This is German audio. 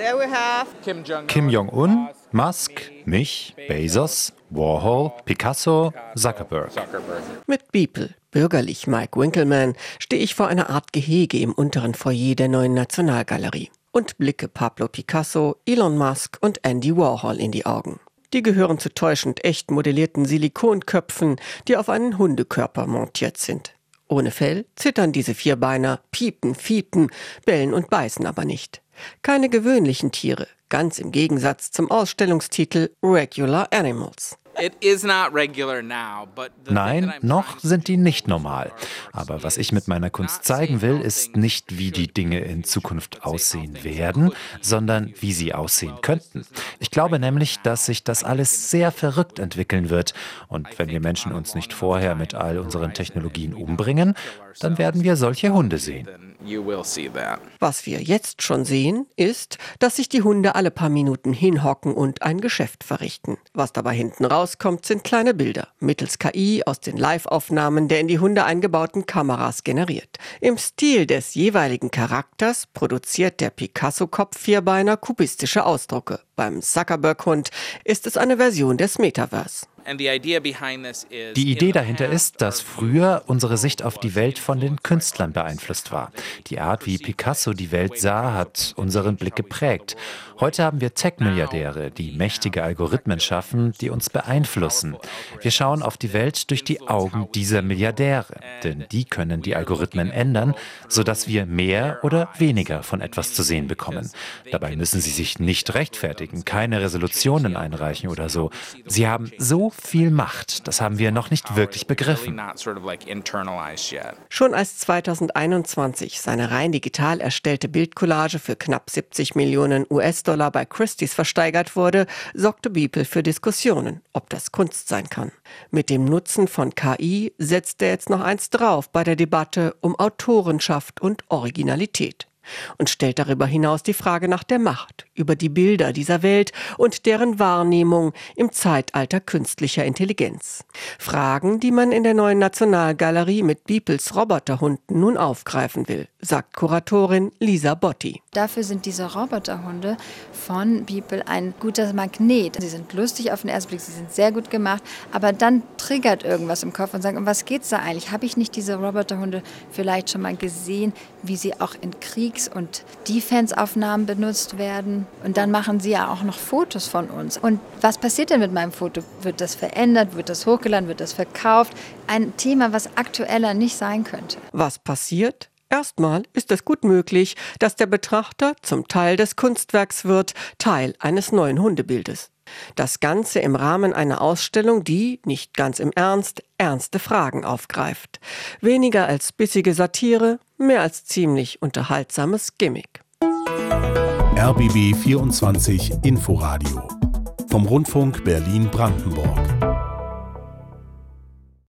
There we have Kim Jong-un, Musk, mich, Bezos, Warhol, Picasso, Zuckerberg. Mit Beeple, bürgerlich Mike Winkelmann, stehe ich vor einer Art Gehege im unteren Foyer der Neuen Nationalgalerie und blicke Pablo Picasso, Elon Musk und Andy Warhol in die Augen. Die gehören zu täuschend echt modellierten Silikonköpfen, die auf einen Hundekörper montiert sind. Ohne Fell zittern diese Vierbeiner, piepen, fiepen, bellen und beißen aber nicht. Keine gewöhnlichen Tiere, ganz im Gegensatz zum Ausstellungstitel Regular Animals. Nein, noch sind die nicht normal. Aber was ich mit meiner Kunst zeigen will, ist nicht, wie die Dinge in Zukunft aussehen werden, sondern wie sie aussehen könnten. Ich glaube nämlich, dass sich das alles sehr verrückt entwickeln wird. Und wenn wir Menschen uns nicht vorher mit all unseren Technologien umbringen, dann werden wir solche Hunde sehen. Was wir jetzt schon sehen, ist, dass sich die Hunde alle paar Minuten hinhocken und ein Geschäft verrichten. Was dabei hinten rauskommt, sind kleine Bilder, mittels KI aus den Live-Aufnahmen der in die Hunde eingebauten Kameras generiert. Im Stil des jeweiligen Charakters produziert der Picasso-Kopf-Vierbeiner kubistische Ausdrucke. Beim Zuckerberg-Hund ist es eine Version des Metaverse. Die Idee dahinter ist, dass früher unsere Sicht auf die Welt von den Künstlern beeinflusst war. Die Art, wie Picasso die Welt sah, hat unseren Blick geprägt. Heute haben wir Tech-Milliardäre, die mächtige Algorithmen schaffen, die uns beeinflussen. Wir schauen auf die Welt durch die Augen dieser Milliardäre, denn die können die Algorithmen ändern, sodass wir mehr oder weniger von etwas zu sehen bekommen. Dabei müssen sie sich nicht rechtfertigen, keine Resolutionen einreichen oder so. Sie haben so viel Macht, das haben wir noch nicht wirklich begriffen. Schon als 2021 seine rein digital erstellte Bildcollage für knapp 70 Millionen US-Dollar bei Christie's versteigert wurde, sorgte Beeple für Diskussionen, ob das Kunst sein kann. Mit dem Nutzen von KI setzt er jetzt noch eins drauf bei der Debatte um Autorenschaft und Originalität. Und stellt darüber hinaus die Frage nach der Macht über die Bilder dieser Welt und deren Wahrnehmung im Zeitalter künstlicher Intelligenz. Fragen, die man in der Neuen Nationalgalerie mit Beeples Roboterhunden nun aufgreifen will, sagt Kuratorin Lisa Botti. Dafür sind diese Roboterhunde von Beeple ein guter Magnet. Sie sind lustig auf den ersten Blick, sie sind sehr gut gemacht, aber dann triggert irgendwas im Kopf und sagt, um was geht's da eigentlich? Habe ich nicht diese Roboterhunde vielleicht schon mal gesehen, wie sie auch in Kriegs- und Defense-Aufnahmen benutzt werden? Und dann machen sie ja auch noch Fotos von uns. Und was passiert denn mit meinem Foto? Wird das verändert? Wird das hochgeladen? Wird das verkauft? Ein Thema, was aktueller nicht sein könnte. Was passiert? Erstmal ist es gut möglich, dass der Betrachter zum Teil des Kunstwerks wird, Teil eines neuen Hundebildes. Das Ganze im Rahmen einer Ausstellung, die, nicht ganz im Ernst, ernste Fragen aufgreift. Weniger als bissige Satire, mehr als ziemlich unterhaltsames Gimmick. RBB 24 Inforadio vom Rundfunk Berlin-Brandenburg.